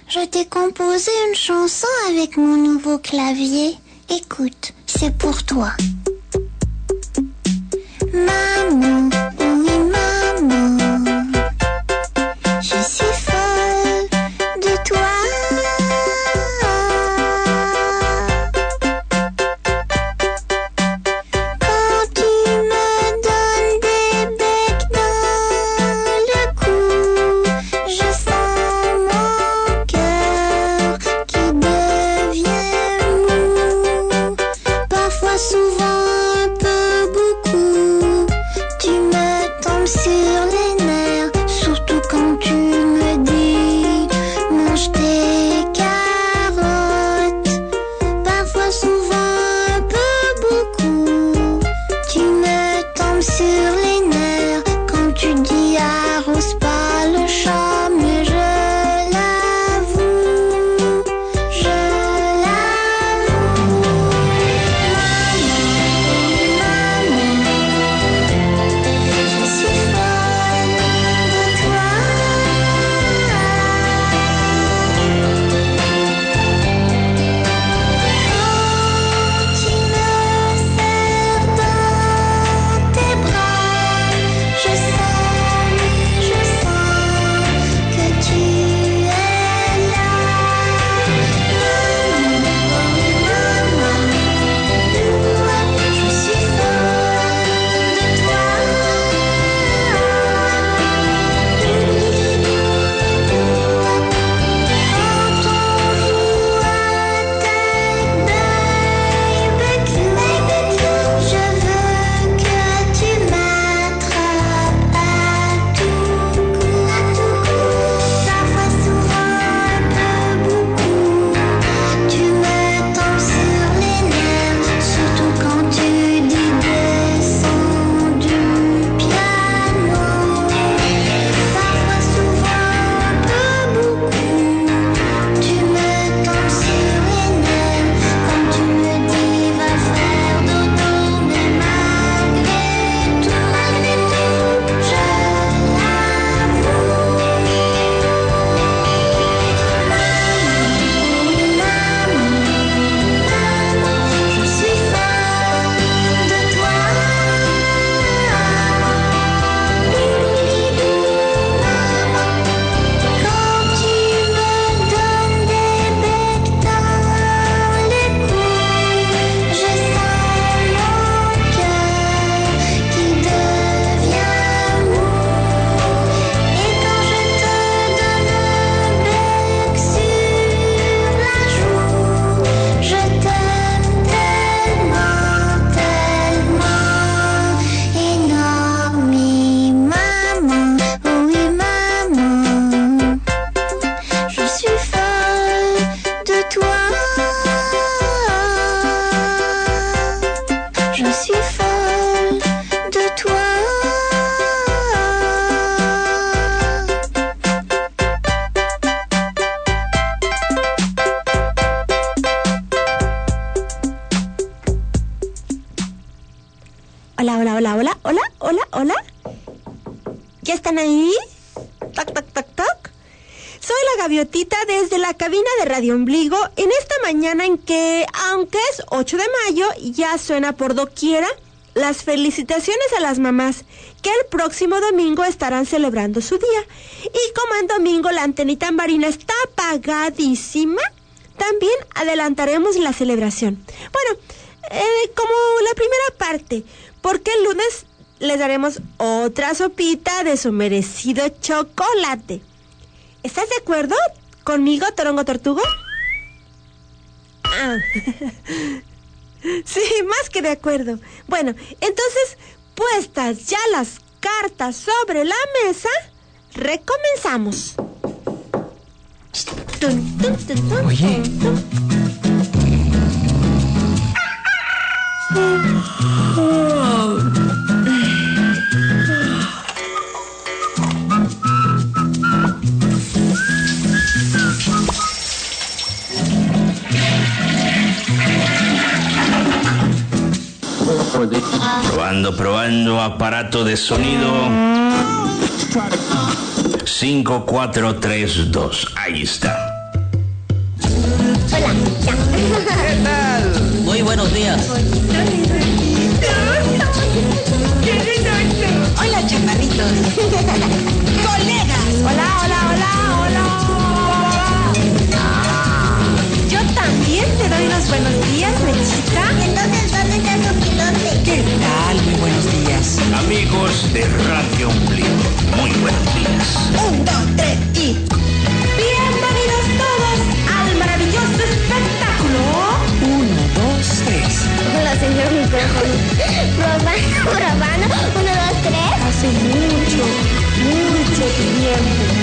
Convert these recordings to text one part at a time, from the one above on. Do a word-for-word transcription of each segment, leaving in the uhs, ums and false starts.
je t'ai composé une chanson avec mon nouveau clavier. Écoute, c'est pour toi. Maman, oui maman, je suis folle de toi. Quand tu me donnes des becs dans le cou, je sens mon cœur qui devient mou. Parfois, souvent, un peu, beaucoup, tu me tombes sur les nerfs, surtout quand tu me dis mange tes carottes. Parfois, souvent, un peu, beaucoup, tu me tombes sur les nerfs quand tu dis arrose pas le champ, mais je l'avoue, je l'avoue. Je suis folle de toi. Quand tu me serres dans tes bras, je sens, je sens que tu es là. Maman, je suis folle de toi. Quand on joue à tête baby clou, je veux que tu m'attrapes à tout coup. Parfois, souvent, un peu, beaucoup, tu me tombes sur les nerfs, surtout quand tu dis descends du piano. Parfois, souvent, un peu, beaucoup, tu me tombes sur les nerfs quand tu me dis va faire dodo, mais malgré tout, malgré tout, je l'avoue. Maman, je suis folle de toi. Quand tu me donnes des becs dans les coups, je sens mon cœur qui devient mou. Et quand je te donne un bec sur la joue, je t'aime tellement, tellement énormément. Oui maman, je suis folle de toi. Je suis folle de toi. Hola, hola, hola, hola, hola, hola, hola. ¿Ya están ahí? Toc, toc, toc, toc. Soy la Gaviotita desde la cabina de Radio Ombligo en esta mañana en que, aunque es ocho de mayo, ya suena por doquiera las felicitaciones a las mamás que el próximo domingo estarán celebrando su día. Y como en domingo la antenita marina está apagadísima, también adelantaremos la celebración. Bueno, eh, como la primera parte, porque el lunes les daremos otra sopita de su merecido chocolate. ¿Estás de acuerdo conmigo, Torongo Tortugo? Ah. Sí, más que de acuerdo. Bueno, entonces, puestas ya las cartas sobre la mesa, recomenzamos. Tun, tun, tun, tun, Oye. tun, tun. Probando, probando, aparato de sonido. cinco, cuatro, tres, dos. Ahí está. Hola. ¿Qué tal? Muy buenos días. Hola, chaparritos. Colegas. Hola, hola, hola, hola. Yo también te doy los buenos días, Mechita. Entonces, ¿dónde está su pilote? ¿Qué tal? Muy buenos días. Amigos de Radio Ombligo, muy buenos días. Un, dos, tres y... Bienvenidos todos al maravilloso espectáculo. Uno, dos, tres. Hola, señor micrófono. Probando, probando. Uno, dos, tres. Hace mucho, mucho tiempo.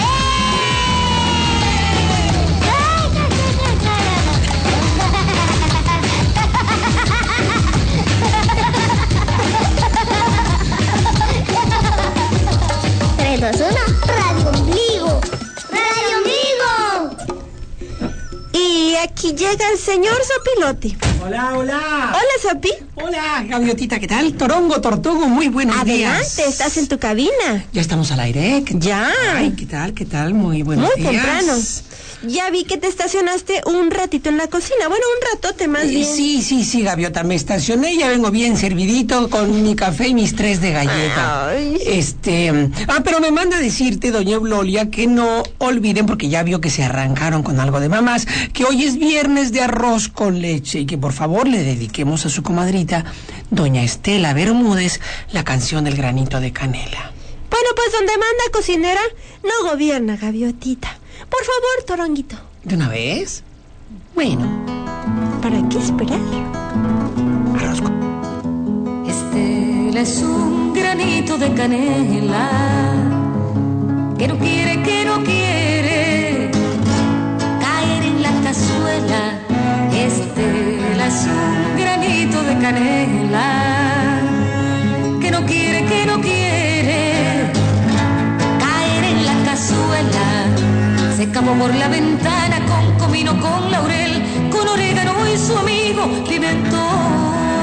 tres, dos, uno. Radio Ombligo. Radio Ombligo. Y aquí llega el señor Sopilote. Hola, hola. Hola, Sopi. Hola, Gaviotita, ¿qué tal? Torongo, Tortugo, muy buenos Adelante, días. estás en tu cabina. Ya estamos al aire, ¿eh? ¿Qué- Ya. Ay, ¿qué tal? ¿Qué tal? Muy buenos Muy días. temprano. Ya vi que te estacionaste un ratito en la cocina. Bueno, un ratote más Eh, bien. Sí, sí, sí, Gaviota, me estacioné, ya vengo bien servidito con mi café y mis tres de galleta. Ay. Este, ah, pero me manda a decirte, doña Eulolia, que no olviden, porque ya vio que se arrancaron con algo de mamás, que hoy es viernes de arroz con leche y que por favor le dediquemos a su comadrita, doña Estela Bermúdez, la canción del granito de canela. Bueno, pues donde manda cocinera, no gobierna, Gaviotita. Por favor, Toronguito. ¿De una vez? Bueno, ¿Para qué esperar? arroz con... Estela es un granito de canela que no quiere, que no quiere caer en la cazuela. Estela es un granito de canela que no quiere, que no quiere caer en la cazuela. Se escapó por la ventana con comino, con laurel, con orégano y su amigo pimentón.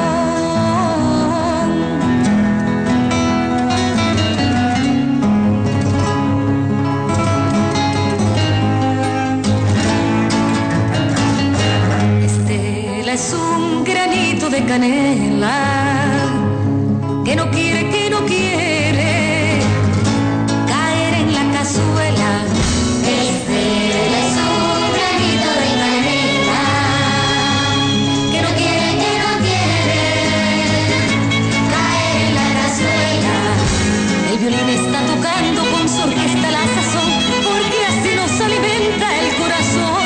Estela es un granito de canela que no quiere, que no quiere caer en la cazuela. Estela es un granito de canela que no quiere, que no quiere caer en la cazuela. El violín está tocando con su orquesta la sazón, porque así nos alimenta el corazón.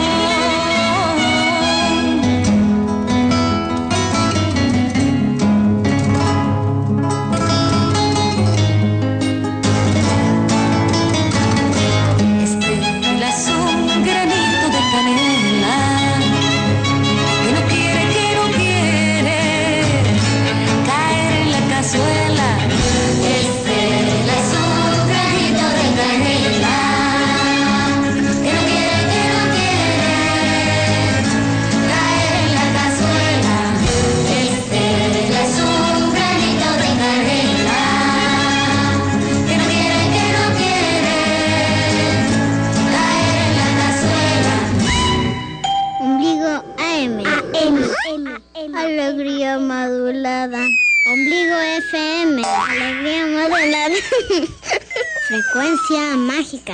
Estela es un granito de canela que no quiere, que no quiere caer en la cazuela. Estela es un granito de canela que no quiere, que no quiere caer en la cazuela. Estela es un granito de canela que no quiere, que no quiere caer en la cazuela. Ombligo A M. A M. Alegría modulada. Ombligo F M. Alegría modulada. Frecuencia mágica.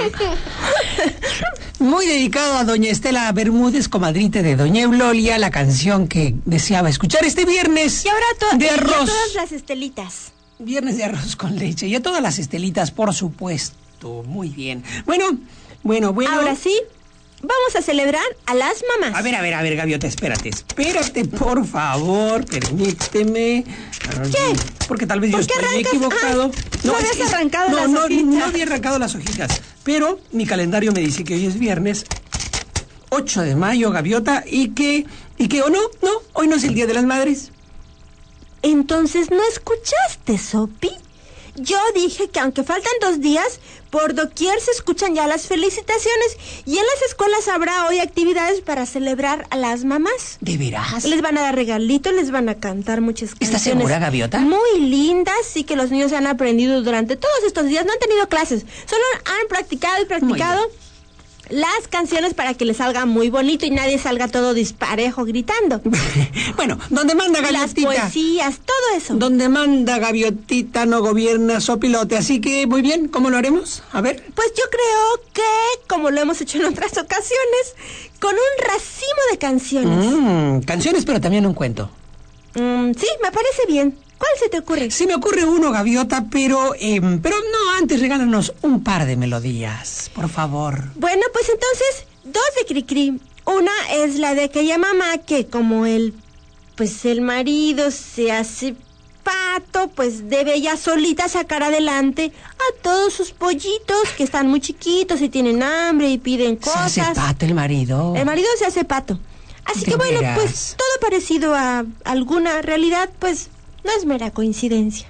Muy dedicado a doña Estela Bermúdez, comadrita de doña Eulolia, la canción que deseaba escuchar este viernes Y ahora to- de y a arroz. todas las estelitas. Viernes de arroz con leche. Y a todas las estelitas, por supuesto. Muy bien. Bueno, bueno, bueno. Ahora sí, vamos a celebrar a las mamás. A ver, a ver, a ver, Gaviota, espérate, espérate, por favor, permíteme. ¿Qué? Porque tal vez yo ¿Por qué estoy arrancas? equivocado. Ah, no habías es que- arrancado no, las no, hojitas. no había arrancado las hojitas. Pero mi calendario me dice que hoy es viernes ocho de mayo, Gaviota, y que, y que, o no, no, hoy no es el Día de las Madres. Entonces, ¿no escuchaste, Sopi? Yo dije que aunque faltan dos días, por doquier se escuchan ya las felicitaciones y en las escuelas habrá hoy actividades para celebrar a las mamás. ¿De veras? Les van a dar regalitos, les van a cantar muchas canciones. ¿Estás segura, Gaviota? Muy lindas y que los niños han aprendido durante todos estos días. No han tenido clases, solo han practicado y practicado. las canciones para que les salga muy bonito y nadie salga todo disparejo gritando. Bueno, donde manda Gaviotita. Las poesías, todo eso. Donde manda Gaviotita no gobierna sopilote. Así que, muy bien, ¿cómo lo haremos? A ver. Pues yo creo que, como lo hemos hecho en otras ocasiones, con un racimo de canciones. Mm, canciones, pero también un cuento. Mm, sí, me parece bien. ¿Cuál se te ocurre? Se me ocurre uno, Gaviota, pero eh, pero no, antes regálanos un par de melodías, por favor. Bueno, pues entonces, dos de Cricri. Una es la de aquella mamá que como el, pues el marido se hace pato, pues debe ella solita sacar adelante a todos sus pollitos que están muy chiquitos y tienen hambre y piden cosas. Se hace pato el marido. El marido se hace pato. Así ¿De que bueno, veras? pues todo parecido a alguna realidad, pues no es mera coincidencia.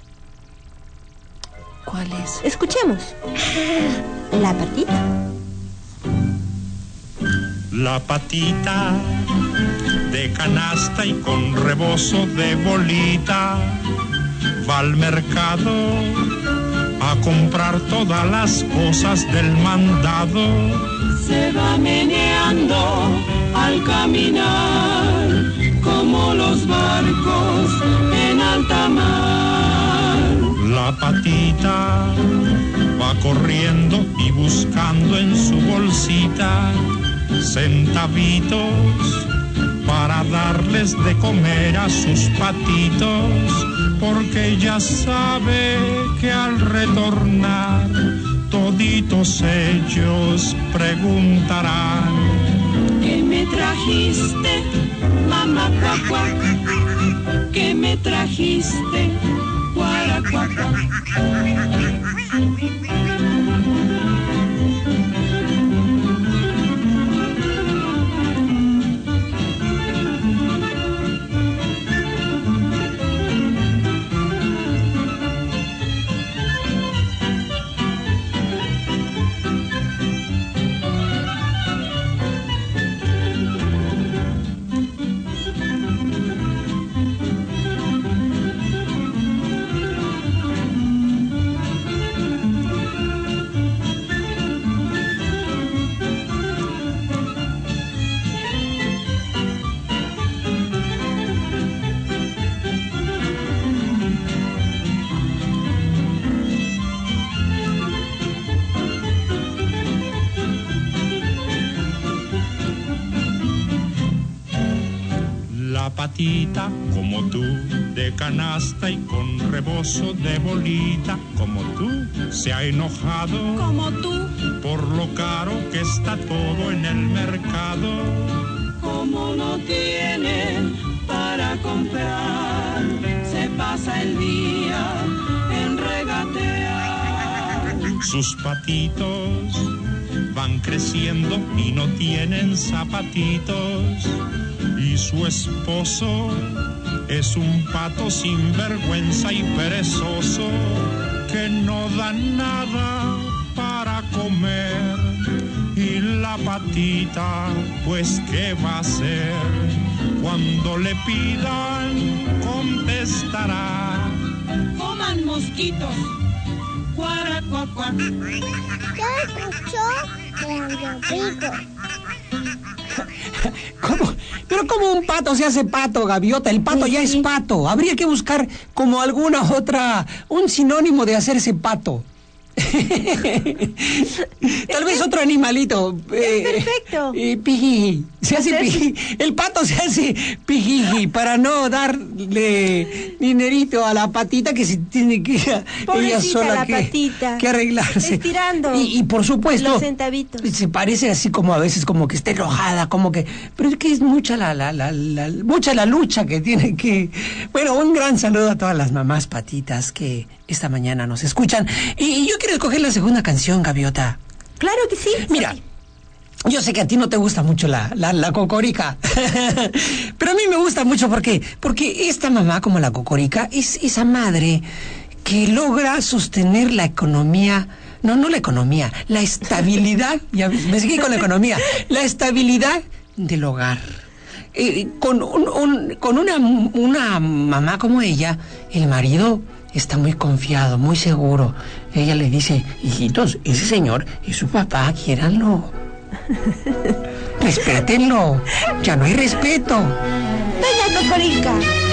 ¿Cuál es? Escuchemos. La patita. La patita de canasta y con rebozo de bolita va al mercado a comprar todas las cosas del mandado. Se va meneando al caminar como los barcos en alta mar. La patita va corriendo y buscando en su bolsita centavitos para darles de comer a sus patitos, porque ya sabe que al retornar toditos ellos preguntarán: ¿qué me trajiste, mamá cuacua? ¿Qué me trajiste, guaracuacua? La patita como tú, de canasta y con rebozo de bolita, como tú, se ha enojado Como tú, por lo caro que está todo en el mercado. como no tiene para comprar, se pasa el día en regatear. Sus patitos van creciendo y no tienen zapatitos, y su esposo es un pato sin vergüenza y perezoso que no da nada para comer. Y la patita, pues ¿qué va a hacer? Cuando le pidan, contestará: Coman mosquitos, guaracuacua. Ya escuchó Radio Brigo. ¿Cómo? Pero como un pato se hace pato, Gaviota, el pato Pues ya sí. es pato. Habría que buscar como alguna otra, un sinónimo de hacerse pato. Tal vez otro animalito. Es perfecto. Eh, pijiji. Se hace pijiji. El pato se hace pijiji para no darle dinerito a la patita que se tiene que ella Pobrecita sola la que, patita. que arreglarse. Estirando Y, y por supuesto. los centavitos. Se parece así como a veces como que está enojada, como que. Pero es que es mucha la, la, la, la mucha la lucha que tiene que. Bueno, un gran saludo a todas las mamás patitas que esta mañana nos escuchan. Y, y yo quiero escoger la segunda canción, Gaviota. Claro que sí. Mira, yo sé que a ti no te gusta mucho la, la, la cocorica, pero a mí me gusta mucho porque, porque esta mamá, como la cocorica, es esa madre que logra sostener la economía, no, no la economía, la estabilidad, ya me seguí con la economía, la estabilidad del hogar. Eh, con un, un, con una, una mamá como ella, el marido está muy confiado, muy seguro. Ella le dice: hijitos, ese señor es su papá, quiéranlo. Respétenlo. Ya no hay respeto. Doña Cocorica.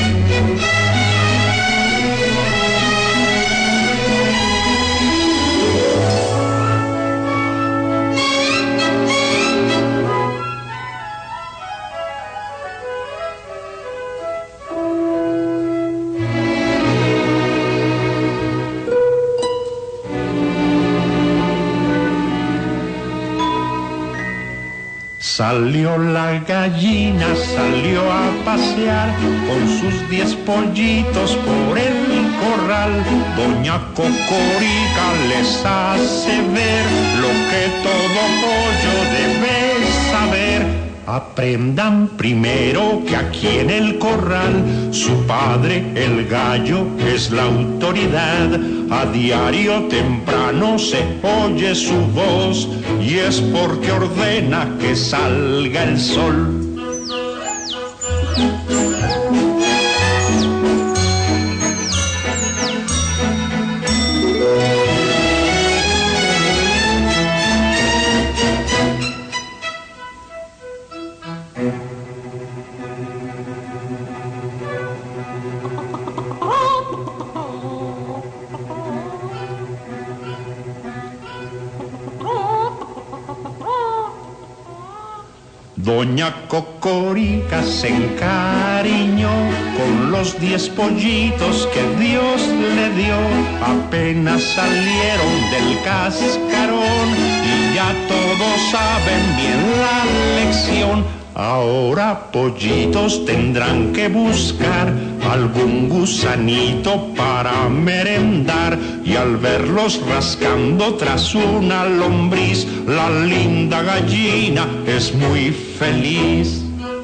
Salió la gallina, salió a pasear con sus diez pollitos por el corral. Doña Cocorica les hace ver lo que todo pollo debe saber. Aprendan primero que aquí en el corral su padre, el gallo, es la autoridad. A diario temprano se oye su voz y es porque ordena que salga el sol. Doña Cocorica se encariñó con los diez pollitos que Dios le dio. Apenas salieron del cascarón y ya todos saben bien la lección. Ahora, pollitos, tendrán que buscar algún gusanito para merendar. Y al verlos rascando tras una lombriz, la linda gallina es muy feliz.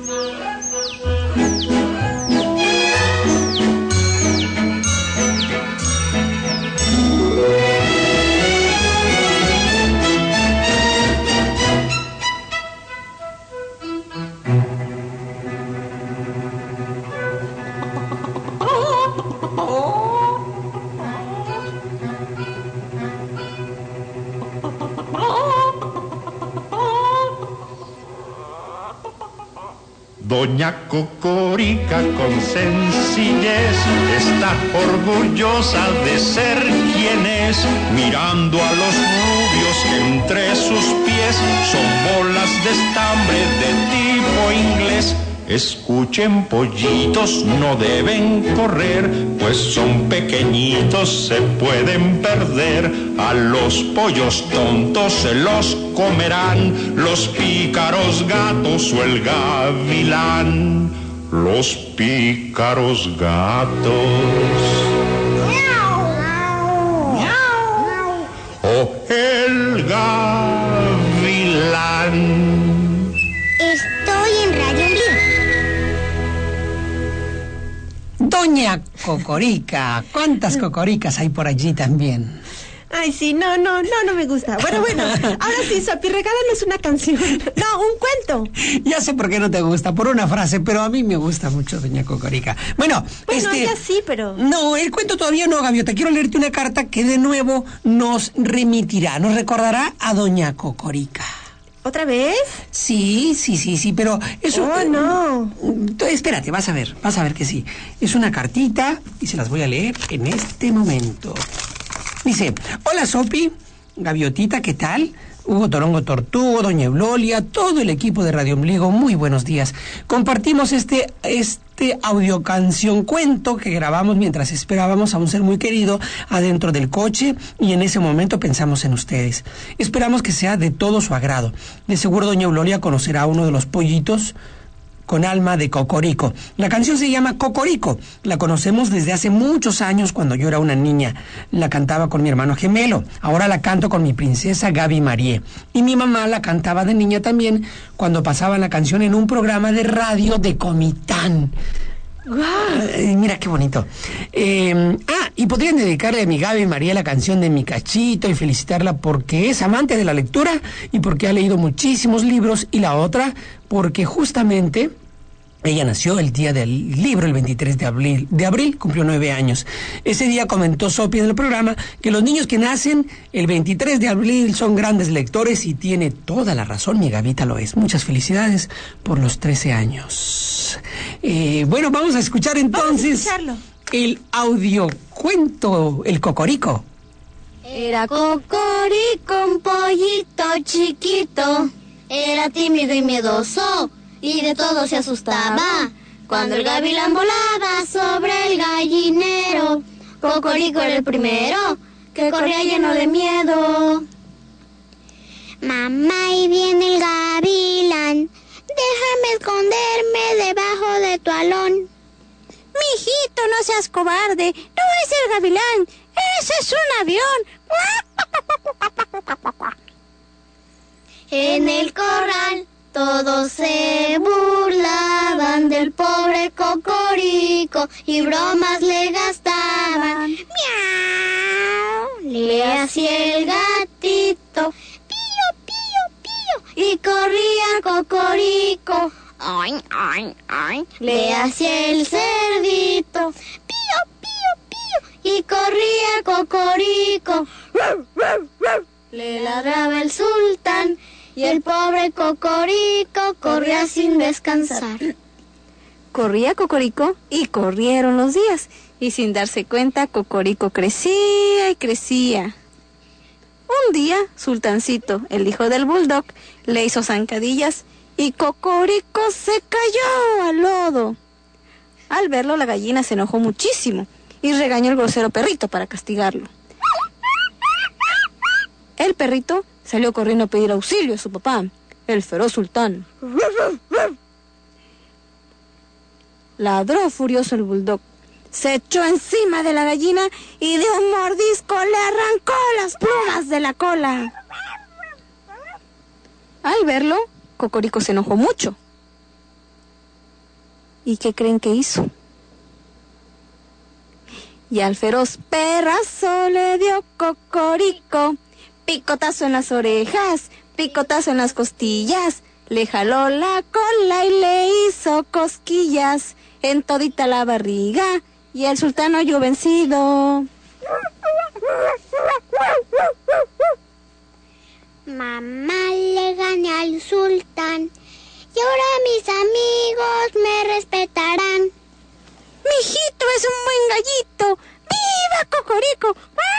Doña Cocorica con sencillez está orgullosa de ser quien es, mirando a los rubios que entre sus pies son bolas de estambre de tipo inglés. Escuchen, pollitos, no deben correr, pues son pequeñitos, se pueden perder. A los pollos tontos se los comerán los pícaros gatos o el gavilán. Los pícaros gatos o el gavilán. Estoy en Radio Ombligo. Doña Cocorica, ¿cuántas cocoricas hay por allí también? Ay, sí, no, no, no, no me gusta. Bueno, bueno, ahora sí, Sopi, regálanos una canción. No, un cuento. Ya sé por qué no te gusta, por una frase, pero a mí me gusta mucho Doña Cocorica. Bueno, Bueno, este... ya sí, pero... No, el cuento todavía no, Gaviota. Quiero leerte una carta que de nuevo nos remitirá, nos recordará a Doña Cocorica. ¿Otra vez? Sí, sí, sí, sí, pero eso... Oh, no. Eh, espérate, vas a ver, vas a ver que sí. Es una cartita y se las voy a leer en este momento. Dice: hola Sopi, Gaviotita, ¿qué tal? Hugo Torongo Tortugo, Doña Eulolia, todo el equipo de Radio Ombligo, muy buenos días. Compartimos este, este audiocanción cuento que grabamos mientras esperábamos a un ser muy querido adentro del coche y en ese momento pensamos en ustedes. Esperamos que sea de todo su agrado. De seguro Doña Eulolia conocerá a uno de los pollitos con alma de Cocorico. La canción se llama Cocorico. La conocemos desde hace muchos años cuando yo era una niña. La cantaba con mi hermano gemelo. Ahora la canto con mi princesa Gaby Marie. Y mi mamá la cantaba de niña también cuando pasaban la canción en un programa de radio de Comitán. Wow. Ay, mira qué bonito. Eh, ah, y podrían dedicarle a mi Gaby María la canción de Mi Cachito y felicitarla porque es amante de la lectura y porque ha leído muchísimos libros, y la otra porque justamente Ella nació el día del libro, el veintitrés de abril, de abril, cumplió nueve años. Ese día comentó Sopi en el programa que los niños que nacen el veintitrés de abril son grandes lectores y tiene toda la razón, mi Gavita lo es. Muchas felicidades por los trece años. Eh, bueno, vamos a escuchar entonces el audiocuento, el Cocorico. Era Cocorico, un pollito chiquito, era tímido y miedoso, y de todo se asustaba. Cuando el gavilán volaba sobre el gallinero, Cocorico era el primero que corría lleno de miedo. Mamá, ahí viene el gavilán, déjame esconderme debajo de tu alón. Mijito, no seas cobarde, no es el gavilán, ese es un avión. En el corral todos se burlaban del pobre Cocorico y bromas le gastaban. ¡Miau! Le hacía el gatito, pío, pío, pío, y corría Cocorico. ¡Ay, ay, ay! Le hacía el cerdito, pío, pío, pío, y corría Cocorico. Le ladraba el sultán y el pobre Cocorico corría sin descansar. Corría Cocorico y corrieron los días, y sin darse cuenta Cocorico crecía y crecía. Un día, Sultancito, el hijo del bulldog, le hizo zancadillas y Cocorico se cayó al lodo. Al verlo, la gallina se enojó muchísimo y regañó al grosero perrito para castigarlo. El perrito salió corriendo a pedir auxilio a su papá, el feroz sultán. Ladró furioso el bulldog, se echó encima de la gallina y de un mordisco le arrancó las plumas de la cola. Al verlo, Cocorico se enojó mucho. ¿Y qué creen que hizo? Y al feroz perrazo le dio Cocorico picotazo en las orejas, picotazo en las costillas, le jaló la cola y le hizo cosquillas en todita la barriga, y el sultán oyó vencido. Mamá, le gané al sultán y ahora mis amigos me respetarán. Mijito es un buen gallito. ¡Viva Cocorico!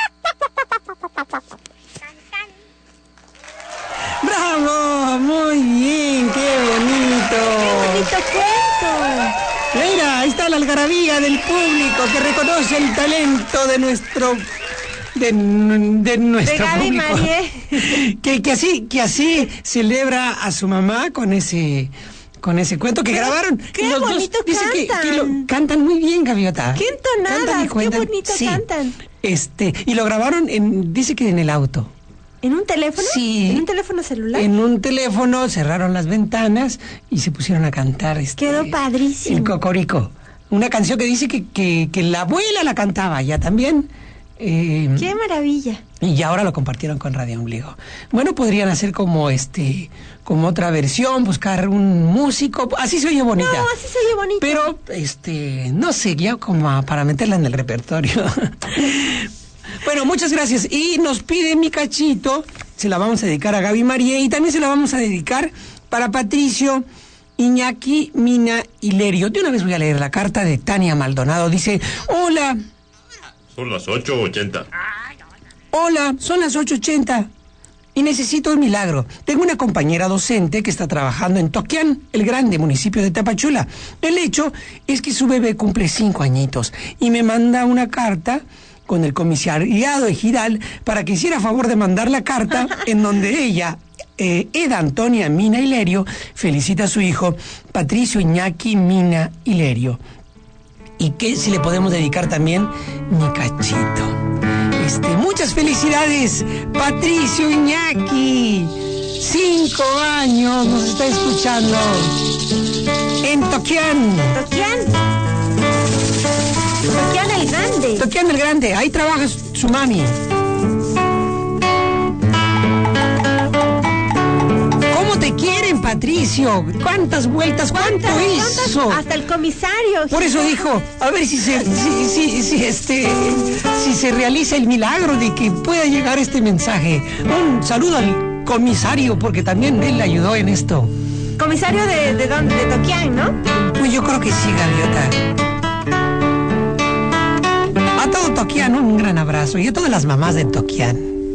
¡Bravo! Muy bien, qué bonito. ¡Qué bonito cuento! Mira, ahí está la algarabía del público que reconoce el talento de nuestro de, de nuestro de Gaby público. Marie. Que, que así que así celebra a su mamá con ese con ese cuento que Pero, grabaron. qué los bonito dos, dice que, cantan. que lo, cantan muy bien, Gaviota. Qué entonadas, Cantan y qué cuentan. bonito Sí. cantan. Este, y lo grabaron en, dice que en el auto. ¿En un teléfono? Sí. ¿En un teléfono celular? En un teléfono, cerraron las ventanas y se pusieron a cantar. Este, Quedó padrísimo. El Cocorico. Una canción que dice que, que, que la abuela la cantaba ya también. Eh, ¡Qué maravilla! Y ahora lo compartieron con Radio Ombligo. Bueno, podrían hacer como este, como otra versión, buscar un músico. Así se oye bonita. No, así se oye bonita. Pero, este, no sé, ya como para meterla en el repertorio. Bueno, muchas gracias. Y nos pide mi cachito, se la vamos a dedicar a Gaby Marie y también se la vamos a dedicar para Patricio, Iñaki, Mina y Lerio. De una vez voy a leer la carta de Tania Maldonado. Dice, hola. Son las ocho ochenta. Hola, son las ocho ochenta y necesito un milagro. Tengo una compañera docente que está trabajando en Toquián, el grande municipio de Tapachula. El hecho es que su bebé cumple cinco añitos y me manda una carta con el comisariado ejidal para que hiciera favor de mandar la carta en donde ella, eh, Eda Antonia Mina Hilerio, felicita a su hijo Patricio Iñaki Mina Hilerio. Y que si le podemos dedicar también mi cachito. Este, muchas felicidades, Patricio Iñaki. Cinco años nos está escuchando en Toquián. ¿Toquián? Toquián el Grande. Toquián el Grande, ahí trabaja su mami. ¿Cómo te quieren, Patricio. ¿Cuántas vueltas? ¿Cuánto hizo? Hasta el comisario. Por eso dijo, a ver si se, si, si, si, este, si se realiza el milagro de que pueda llegar este mensaje. Un saludo al comisario, porque también él le ayudó en esto. Comisario de, de dónde, de Toquián, ¿no? Pues yo creo que sí, Gaviota. A todo Toquián, un gran abrazo. Y a todas las mamás de Toquián.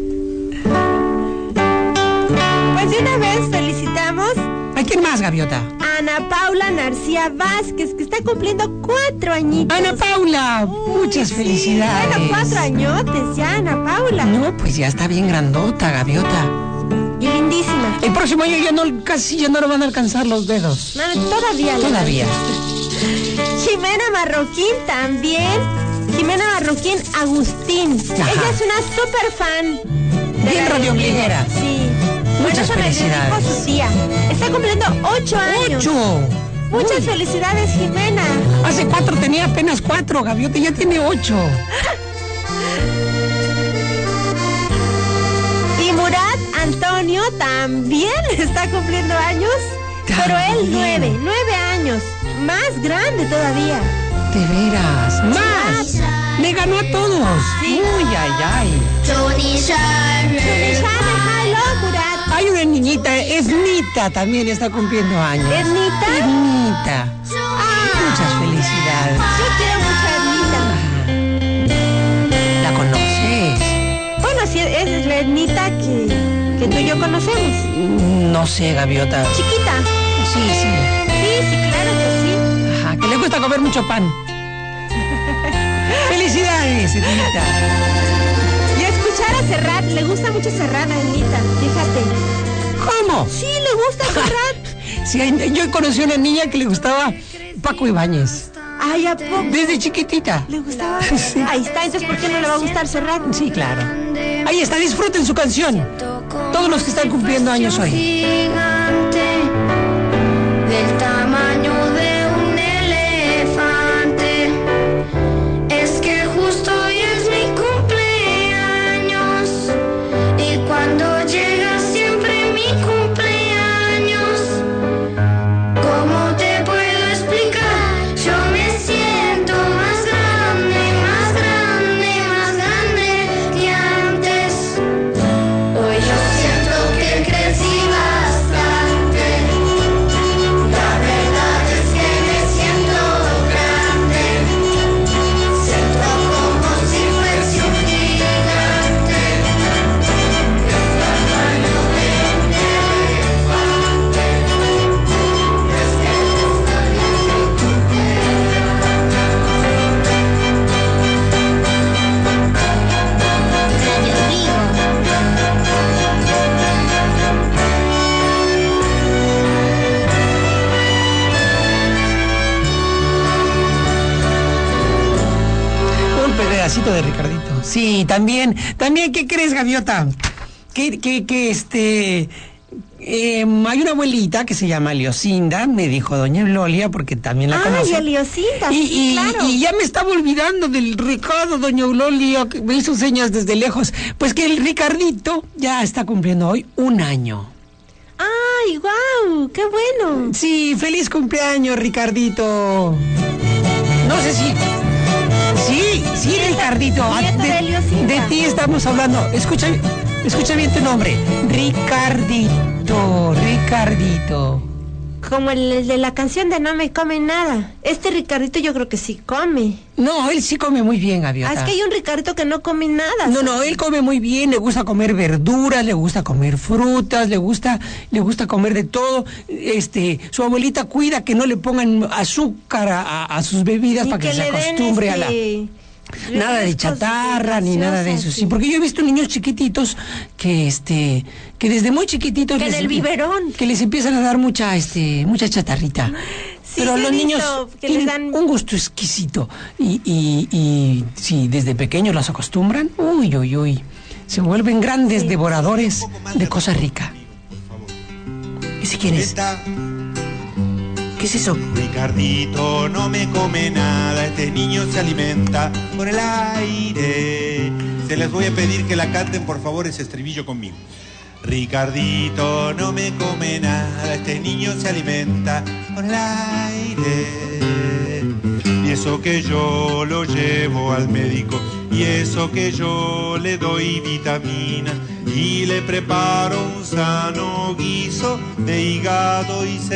Pues de una vez felicitamos ¿A quién más, Gaviota? a Ana Paula Narcía Vázquez, que está cumpliendo cuatro añitos. Ana Paula, Uy, muchas sí. felicidades. Bueno, cuatro añotes ya, Ana Paula. No, pues ya está bien grandota, Gaviota. Y lindísima. El próximo año ya no, casi ya no le van a alcanzar los dedos. No, no, todavía. la Todavía. Jimena Marroquín también. Jimena Marroquín Agustín. Ajá. Ella es una super fan. de Bien la radiobliguera. Sí. Muchas Bueno, eso me felicidades. dijo su tía. Está cumpliendo ocho años. ¡Ocho! Muchas Uy, felicidades, Jimena. hace cuatro tenía apenas cuatro, Gaviota ya tiene ocho. Y Murat Antonio también está cumpliendo años. Pero él También. nueve, nueve años. Más grande todavía. De veras. ¡Más! Le ganó a todos. Sí. Uy, ay, ay. Johnny Sharp. Hello, Murat. Hay una niñita, Esnita, también está cumpliendo años. ¿Esnita? Esnita. Muchas felicidades. Yo quiero mucho a Ednita. ¿La conoces? Bueno, sí, es la Ednita que, que tú y yo conocemos. No sé, Gaviota. Chiquita. Sí, sí. Sí, sí, claro que sí. Ajá, que le gusta comer mucho pan. ¡Felicidades, Ednita! Y escuchar a Serrat. Le gusta mucho Serrat a Ednita. Fíjate. ¿Cómo? Sí, le gusta Serrat. Sí, yo conocí a una niña que le gustaba Paco Ibáñez. Ay, ¿a poco? Desde chiquitita. ¿Le gustaba? Sí. Ahí está, entonces ¿por qué no le va a gustar Serrat? Sí, claro. Ahí está, disfruten su canción. Todos los que están cumpliendo años hoy. Gigante del tamaño de un elefante. Es que justo hoy es mi cumpleaños. Y cuando llega siempre mi cumpleaños, ¿cómo te puedo explicar? Yo me siento más grande, más grande, más grande que antes. Hoy yo siento que crecí bastante. La verdad es que me siento grande. Siento como si fuese un gigante. El tamaño de un elefante. Es que justo hoy es mi Un pedacito de Ricardito. Sí, también. También, ¿qué crees, Gaviota? Que, que, que este... eh, hay una abuelita que se llama Leocinda, me dijo doña Eulolia, porque también la Ay, conoce. Eliocinda, Y, sí, y, claro. y ya me estaba olvidando del Ricardo, doña Eulolia, que me hizo señas desde lejos. Pues que el Ricardito ya está cumpliendo hoy un año. Ay, guau, qué bueno. Sí, feliz cumpleaños, Ricardito. No sé si... Sí, sí, Ricardito. nieto de Eliocinda. de ti estamos hablando. Escucha, escucha bien tu nombre. Ricardito, Ricardito. Como el, el de la canción de No me come nada. Este Ricardito yo creo que sí come. No, él sí come muy bien, Gaviota. Ah, es que hay un Ricardito que no come nada. No, no, él come muy bien, le gusta comer verduras, le gusta comer frutas, le gusta, le gusta comer de todo. Este, su abuelita cuida que no le pongan azúcar a, a sus bebidas Ni para que, se le den, acostumbre a la... este, Nada de refrescos chatarra ni nada de eso, gaseosas, sí, porque yo he visto niños chiquititos que este que desde muy chiquititos Que en les- el biberón. que les empiezan a dar mucha este mucha chatarrita. Sí, Pero sí he los visto niños que les tienen dan- un gusto exquisito y, y, y si desde pequeños los acostumbran, uy, uy, uy, se vuelven grandes devoradores de cosas ricas. ¿Y si quieres? Esta, ¿Qué es eso? Ricardito no me come nada, este niño se alimenta con el aire. Se les voy a pedir que la canten, por favor, ese estribillo conmigo. Ricardito no me come nada, este niño se alimenta con el aire. Y eso que yo lo llevo al médico, y eso que yo le doy vitaminas, y le preparo un sano guiso de hígado y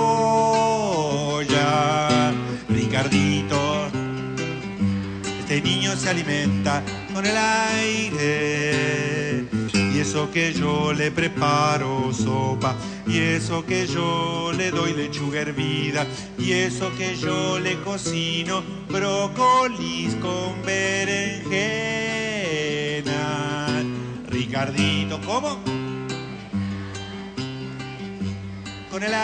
cebolla. Ricardito, este niño se alimenta con el aire. Y eso que yo le preparo sopa, y eso que yo le doy lechuga hervida, y eso que yo le cocino brócolis con berenjena. Ricardito, ¿cómo? Con el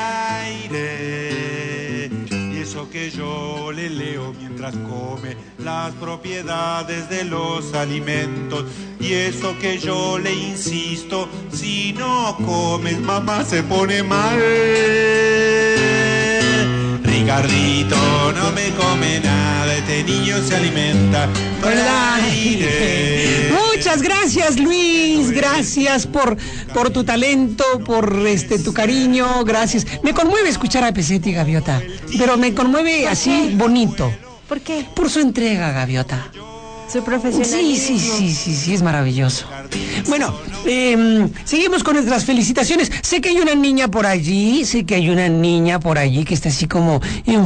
aire. Y eso que yo le leo mientras come las propiedades de los alimentos, y eso que yo le insisto, si no comes mamá se pone mal. Ricardito no me come nada, este niño se alimenta con el aire. Muchas gracias, Luis, gracias por, por tu talento, por este tu cariño, gracias. Me conmueve escuchar a Pesetti, Gaviota, pero me conmueve así bonito. ¿Por qué? Por su entrega, Gaviota. Su profesionalismo. Sí, sí, sí, sí, sí, es maravilloso. Bueno, eh, seguimos con nuestras felicitaciones. Sé que hay una niña por allí, sé que hay una niña por allí que está así como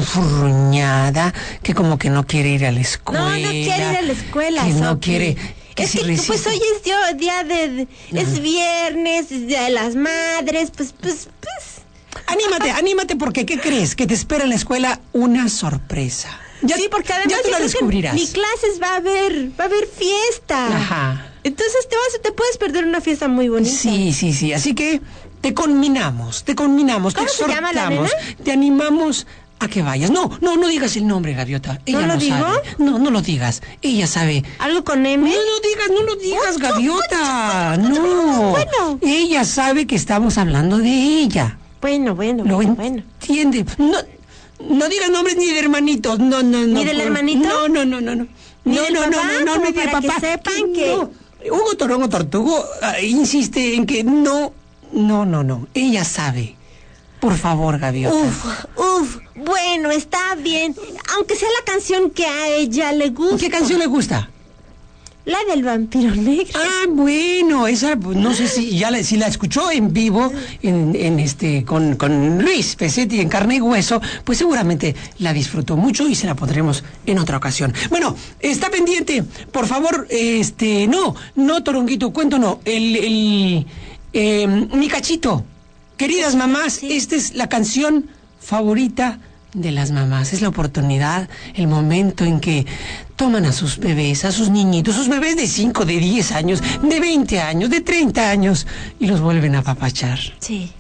enfurruñada, que como que no quiere ir a la escuela. No, no quiere ir a la escuela, que no Sopi. quiere... Que es que resiste. pues hoy es yo, día de, de es viernes, es día de las madres, pues, pues, pues. Anímate, anímate, porque ¿qué crees? Que te espera en la escuela una sorpresa. Ya, Sí, porque además ya tú yo la creo que descubrirás. mi clases va a haber, va a haber fiesta. Ajá. Entonces te vas, te puedes perder una fiesta muy bonita. Sí, sí, sí. Así que te conminamos, te conminamos, te ¿Cómo se llama la exhortamos, nena? te animamos a que vayas. No, no, no digas el nombre, Gaviota. Ella ¿No no, lo digo? sabe. No, no lo digas. Ella sabe. ¿Algo con M? No lo digas, no lo digas, Oh, Gaviota. no, No. bueno. Ella sabe que estamos hablando de ella. Bueno, bueno, Lo bueno, bueno. entiende. No, no digas nombres ni de hermanitos. No, no, no. ¿Ni del por- hermanito? No, no, no, no, no. ¿Ni No, del no, no, papá? no, no, Como ni del para que papá. sepan que- No. Hugo Torongo Tortugo ah, insiste en que no, no, no, no. Ella sabe. Por favor, Gaviota. Uf, uf, bueno, está bien. Aunque sea la canción que a ella le gusta. ¿Qué canción le gusta? La del vampiro negro. Ah, bueno, esa, pues, no sé si ya la, si la escuchó en vivo, en, en este, con, con Luis Pesetti en carne y hueso, pues seguramente la disfrutó mucho y se la pondremos en otra ocasión. Bueno, está pendiente, por favor, este, no, no, Toronguito, cuento no, el, el, eh, mi cachito, queridas mamás, esta es la canción favorita de las mamás. Es la oportunidad, el momento en que toman a sus bebés, a sus niñitos, sus bebés de cinco, de diez años, de veinte años, de treinta años, y los vuelven a apapachar. Sí.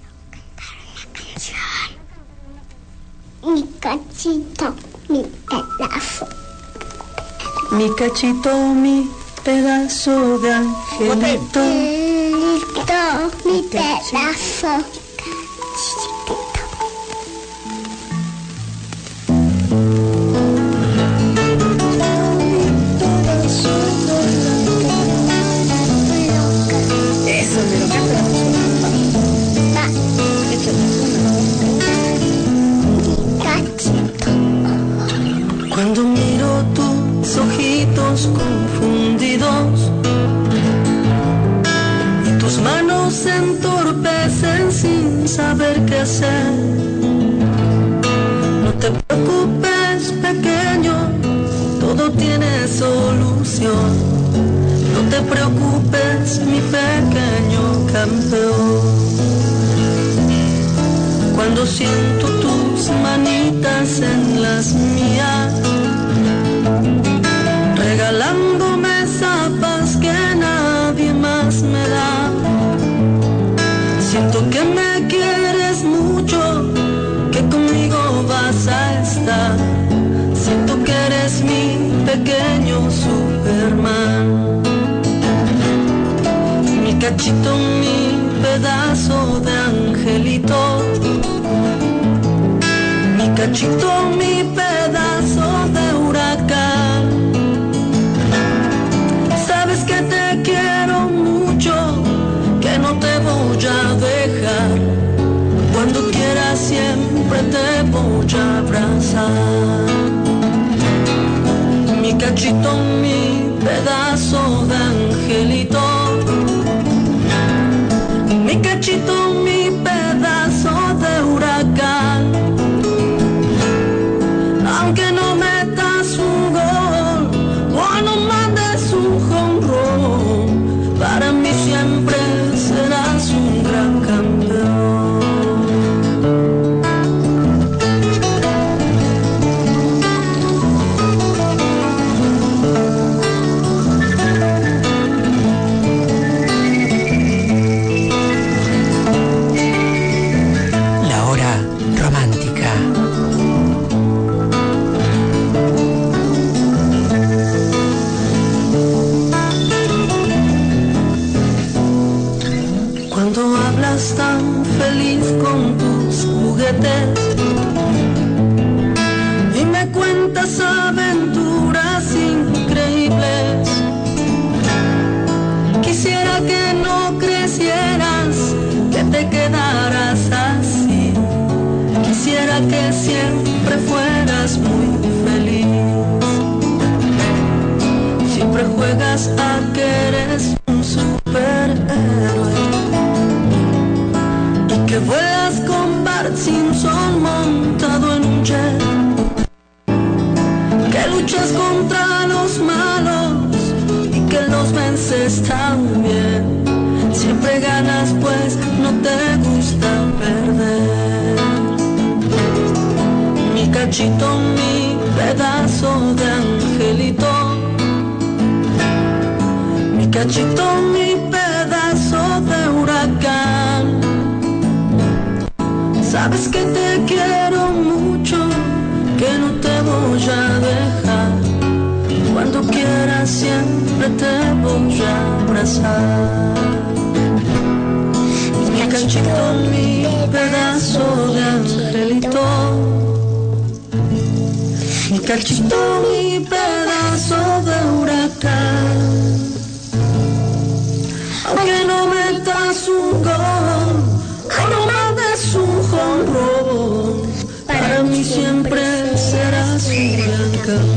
Mi cachito, mi pedazo. Mi cachito, mi pedazo de angelito. Listo, mi pedazo. Eso, me lo canta. Cachito. Cuando miro tus ojitos confundidos y tus manos se entorpecen sin saber qué hacer, no te preocupes, pequeño, todo tiene solución. No te preocupes, mi pequeño campeón. Cuando siento tus manitas en las mías, regalándome esa paz que nadie más me da, siento que me quieres mucho, que conmigo vas a estar. Siento que eres mi pequeño Superman. Mi cachito, mi pedazo de angelito. Mi cachito, mi pedazo de huracán. Sabes que te quiero mucho, que no te voy voy a abrazar. Mi cachito, mi pedazo de angelito. Mi cachito, mi pedazo de huracán. Aunque no metas un gol o no mandes un jonrón, para mí siempre serás un gran campeón. La hora romántica. Cuando hablas tan feliz con tus juguetes y me cuentas aventuras increíbles, quisiera que no crecieras, que te quedaras así. Quisiera que siempre fueras muy feliz. Siempre juegas a que eres un superhéroe y que vuelas con Bart Simpson montado en un jet, que luchas contra los malos y que los vences también. Siempre ganas pues no te gusta perder. Mi cachito, mi pedazo de angelito. Mi cachito, mi pedazo de huracán. Sabes que te quiero mucho, que no te voy a dejar. Cuando quieras siempre te voy a abrazar. Mi cachito, mi pedazo de angelito. Mi cachito, mi pedazo de huracán. Aunque no metas un gol o no mandes un jonrón, para mí siempre serás un gran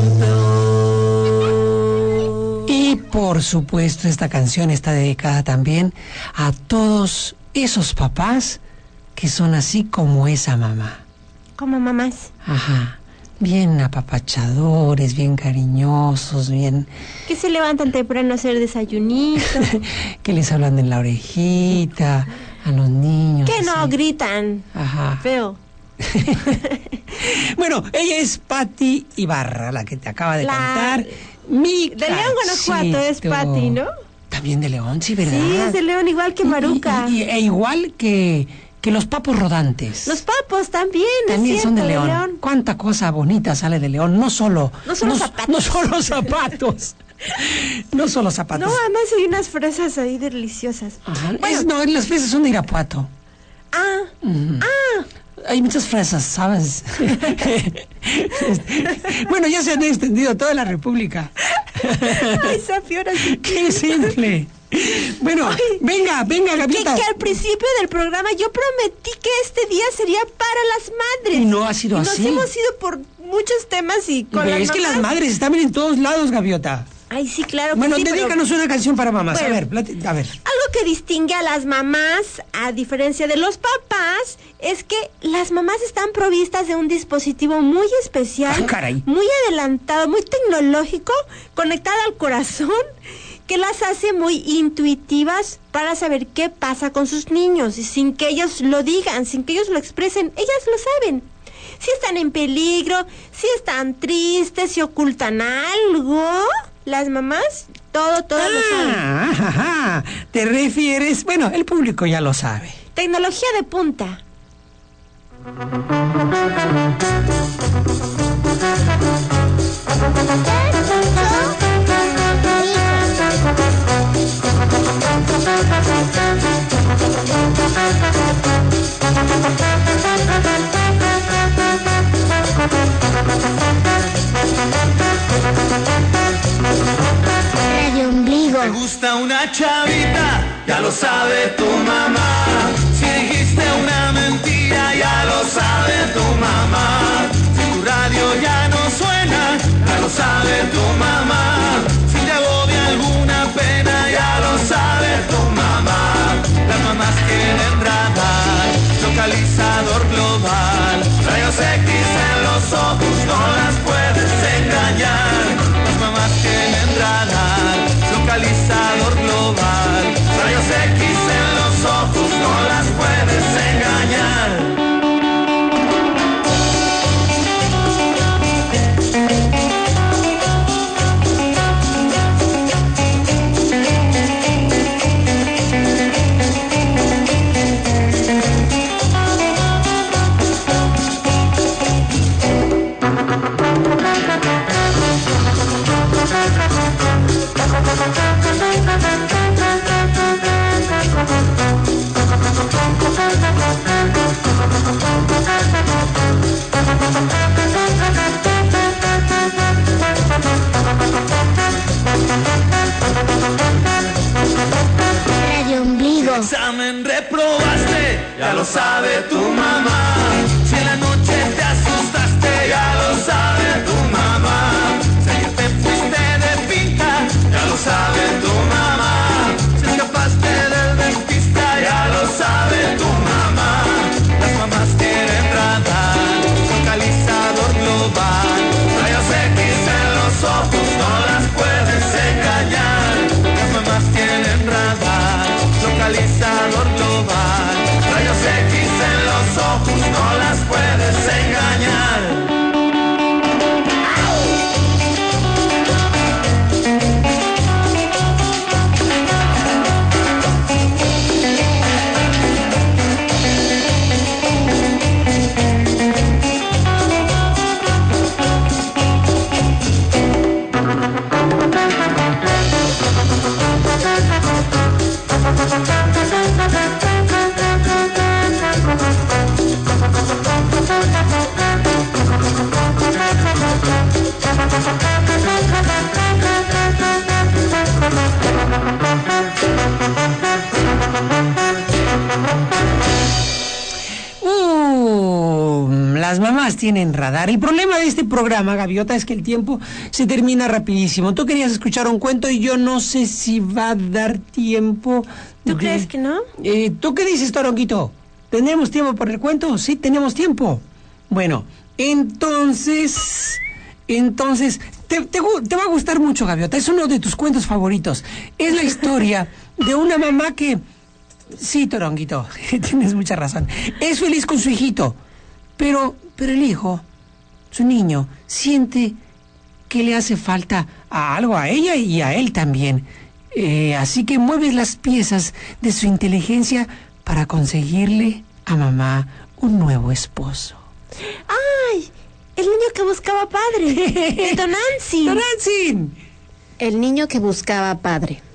campeón. Y por supuesto esta canción está dedicada también a todos esos papás que son así como esa mamá. Como mamás. Ajá. Bien apapachadores, bien cariñosos, bien... Que se levantan temprano a hacer desayunito. que les hablan en la orejita a los niños. Que no así. gritan. Ajá. Feo. Bueno, ella es Pati Ibarra, la que te acaba de La... cantar. Mi De León, Guanajuato es cachito. Pati, ¿no? También de León, sí, ¿verdad? Sí, es de León, igual que Maruca. Y, y- e igual que, que los papos rodantes. Los papos también, También es son de cierto, León. de León. Cuánta cosa bonita sale de León. No solo... No solo no, zapatos. No solo zapatos. no solo zapatos. No, además hay unas fresas ahí deliciosas. Ajá. Bueno. Es- no, las fresas son de Irapuato. Ah, Ujú. ah. Hay muchas fresas, ¿sabes? Bueno, ya se han extendido toda la República. Ay, Safi, ahora sí. ¡Qué simple! Bueno, Ay, venga, venga, Que, Gaviota. que al principio del programa yo prometí que este día sería para las madres. Y no ha sido Y así. Nos hemos ido por muchos temas y con Pero las es que las mamás- madres están en todos lados, Gaviota. Ay, sí, claro que Bueno, sí, pero dedícanos una canción para mamás. Bueno. A ver, plati- a ver. algo que distingue a las mamás, a diferencia de los papás, es que las mamás están provistas de un dispositivo muy especial, Ah, caray. muy adelantado, muy tecnológico, conectado al corazón, que las hace muy intuitivas para saber qué pasa con sus niños, y sin que ellos lo digan, sin que ellos lo expresen, ellas lo saben. Si están en peligro, si están tristes, si ocultan algo, las mamás, todo, todo lo saben. Ah, ajá. Te refieres, bueno, el público ya lo sabe. Tecnología de punta. Radio Ombligo. Me gusta una chavita, ya lo sabe tu mamá. Si dijiste una mentira, ya lo sabe tu mamá. sabe tu mamá. Si en la noche te asustaste, ya lo sabe tu mamá. Si ayer te fuiste de pinta, ya lo sabe tu mamá. Si escapaste del dentista, ya lo sabe tu mamá. Las mamás tienen radar, localizador global, rayos X en los ojos, no las puedes engañar. Las mamás tienen radar, localizador global, rayos X en los ojos, no las puedes engañar. Las mamás tienen radar. El problema de este programa, Gaviota, es que el tiempo se termina rapidísimo. Tú querías escuchar un cuento y yo no sé si va a dar tiempo. ¿Tú crees que no? Eh, ¿Tú qué dices, Toronguito? ¿Tenemos tiempo por el cuento? Sí, tenemos tiempo. Bueno, entonces... Entonces, te, te, te va a gustar mucho, Gaviota. Es uno de tus cuentos favoritos. Es la historia de una mamá que... Sí, Toronguito, tienes mucha razón. Es feliz con su hijito. Pero, pero el hijo, su niño, siente que le hace falta a algo a ella y a él también. Eh, así que mueve las piezas de su inteligencia para conseguirle a mamá un nuevo esposo. ¡Ay! El niño que buscaba padre. De Tonantzin. ¡Tonantzin! El niño que buscaba padre.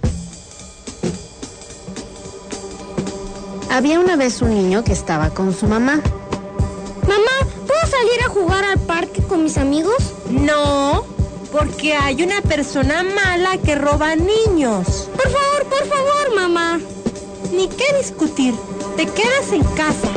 Había una vez un niño que estaba con su mamá. Mamá, ¿puedo salir a jugar al parque con mis amigos? No, porque hay una persona mala que roba niños. Por favor, por favor, mamá. Ni qué discutir, te quedas en casa.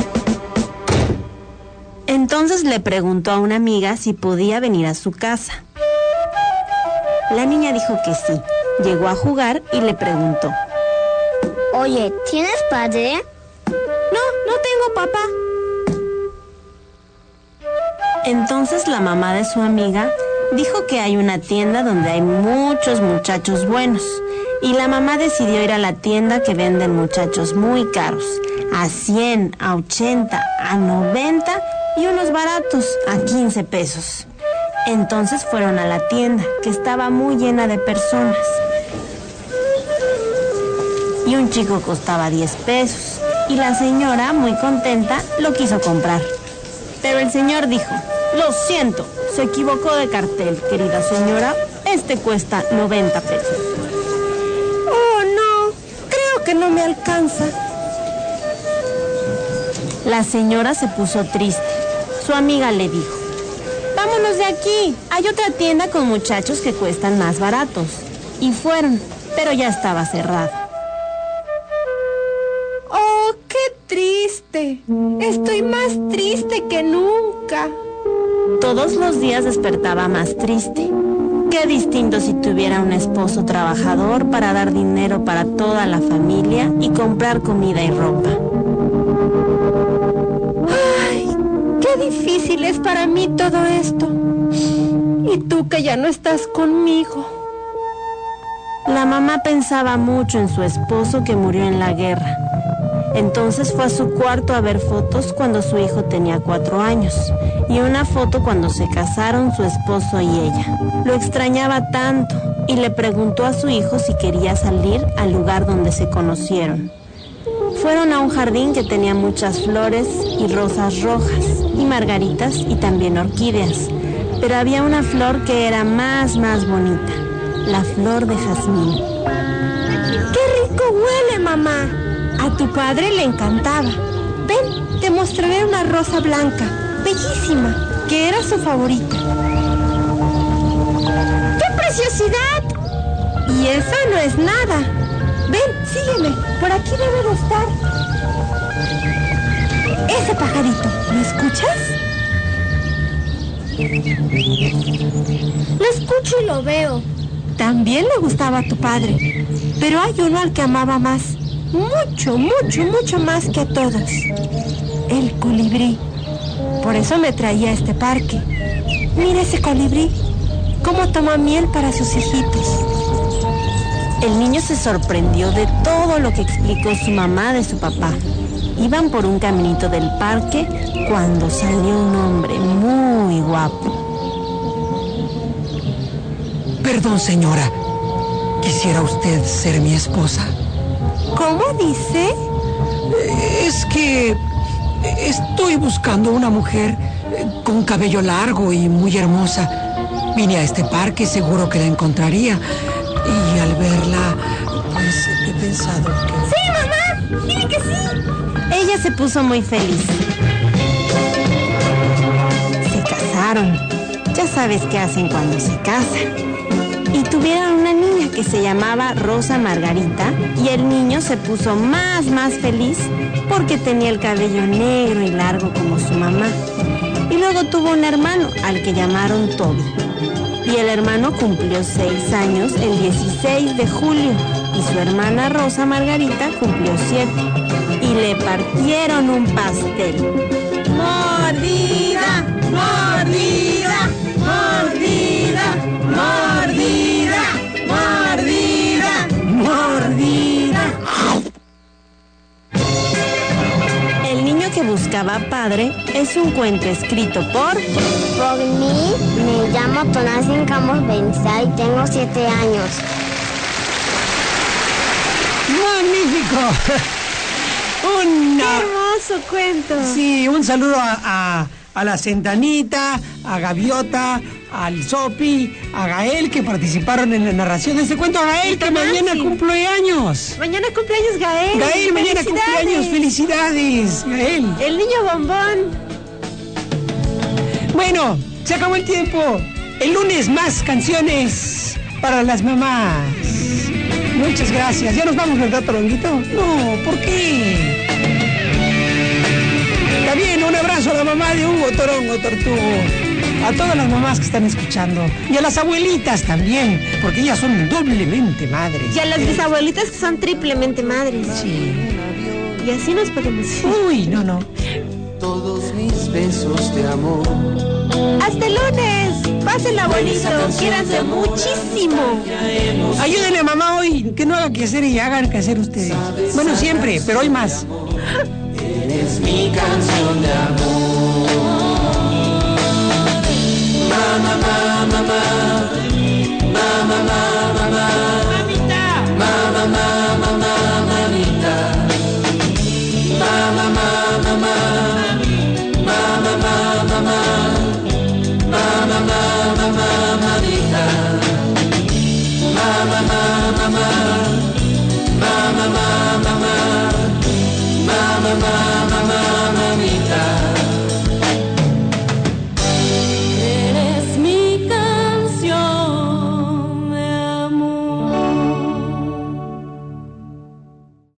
Entonces le preguntó a una amiga si podía venir a su casa. La niña dijo que sí. Llegó a jugar y le preguntó: Oye, ¿tienes padre? No, no tengo papá. Entonces la mamá de su amiga dijo que hay una tienda donde hay muchos muchachos buenos. Y la mamá decidió ir a la tienda que venden muchachos muy caros. A cien, a ochenta, a noventa y unos baratos a quince pesos. Entonces fueron a la tienda, que estaba muy llena de personas. Y un chico costaba diez pesos. Y la señora, muy contenta, lo quiso comprar. Pero el señor dijo: lo siento, se equivocó de cartel, querida señora. Este cuesta noventa pesos. Oh, no, creo que no me alcanza. La señora se puso triste. Su amiga le dijo: vámonos de aquí, hay otra tienda con muchachos que cuestan más baratos. Y fueron, pero ya estaba cerrado. Oh, qué triste. Estoy más triste que nunca. Todos los días despertaba más triste. Qué distinto si tuviera un esposo trabajador para dar dinero para toda la familia y comprar comida y ropa. Ay, qué difícil es para mí todo esto. Y tú que ya no estás conmigo. La mamá pensaba mucho en su esposo que murió en la guerra. Entonces fue a su cuarto a ver fotos cuando su hijo tenía cuatro años y una foto cuando se casaron su esposo y ella. Lo extrañaba tanto y le preguntó a su hijo si quería salir al lugar donde se conocieron. Fueron a un jardín que tenía muchas flores y rosas rojas y margaritas y también orquídeas, pero había una flor que era más, más bonita, la flor de jazmín. ¡Qué rico huele, mamá! A tu padre le encantaba. Ven, te mostraré una rosa blanca, bellísima, que era su favorita. ¡Qué preciosidad! Y eso no es nada. Ven, sígueme, por aquí debe de estar. Ese pajarito, ¿lo escuchas? Lo escucho y lo veo. También le gustaba a tu padre, pero hay uno al que amaba más, mucho, mucho, mucho más que a todos. El colibrí. Por eso me traía a este parque. Mira ese colibrí, cómo toma miel para sus hijitos. El niño se sorprendió de todo lo que explicó su mamá de su papá. Iban por un caminito del parque cuando salió un hombre muy guapo. Perdón, señora. ¿Quisiera usted ser mi esposa? ¿Cómo dice? Es que estoy buscando una mujer con cabello largo y muy hermosa. Vine a este parque, seguro que la encontraría. Y al verla, pues he pensado que... ¡Sí, mamá! ¡Dile que sí! Ella se puso muy feliz. Se casaron. Ya sabes qué hacen cuando se casan. Y tuvieron una niña que se llamaba Rosa Margarita, y el niño se puso más, más feliz porque tenía el cabello negro y largo como su mamá. Y luego tuvo un hermano al que llamaron Toby. Y el hermano cumplió seis años el dieciséis de julio, y su hermana Rosa Margarita cumplió siete. Y le partieron un pastel. ¡Mordida! ¡Mordida! ¡Mordida! ¡Mordida! ¡Mordida! ¡Mordida! El niño que buscaba padre es un cuento escrito por... Por mí, me llamo Tonasin Campos Benzá y tengo siete años. ¡Magnífico! Una... ¡Qué hermoso cuento! Sí, un saludo a, a, a la Centanita, a Gaviota, al Sopi, a Gael, que participaron en la narración de este cuento. A Gael, que mañana cumple años. Mañana cumpleaños Gael. Gael, mañana cumpleaños. ¡Felicidades, Gael! El niño bombón. Bueno, se acabó el tiempo. El lunes más canciones para las mamás. Muchas gracias. ¿Ya nos vamos, verdad, Toronguito? No, ¿por qué? Está bien, un abrazo a la mamá de Hugo Torongo Tortugo. A todas las mamás que están escuchando. Y a las abuelitas también, porque ellas son doblemente madres. Y a las bisabuelitas que son triplemente madres. Sí. Y así nos podemos ir. Uy, no, no. Todos mis besos de amor. ¡Hasta el lunes! Pásenla bonito, quiéranse muchísimo. Ayúdenle a mamá hoy, que no haga que hacer y hagan que hacer ustedes. Bueno, siempre, pero hoy más. Eres mi canción de amor.